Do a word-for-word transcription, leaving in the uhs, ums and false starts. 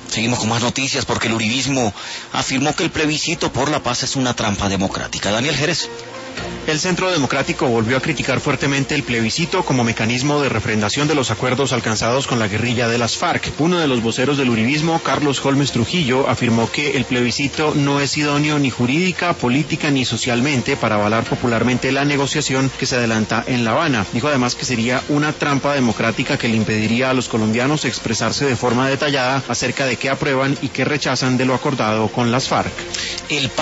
Seguimos con más noticias porque el uribismo afirmó que el plebiscito por la paz es una trampa democrática. Daniel Jerez. El Centro Democrático volvió a criticar fuertemente el plebiscito como mecanismo de refrendación de los acuerdos alcanzados con la guerrilla de las FARC. Uno de los voceros del uribismo, Carlos Holmes Trujillo, afirmó que el plebiscito no es idóneo ni jurídica, política ni socialmente para avalar popularmente la negociación que se adelanta en La Habana. Dijo además que sería una trampa democrática que le impediría a los colombianos expresarse de forma detallada acerca de qué aprueban y qué rechazan de lo acordado con las FARC. El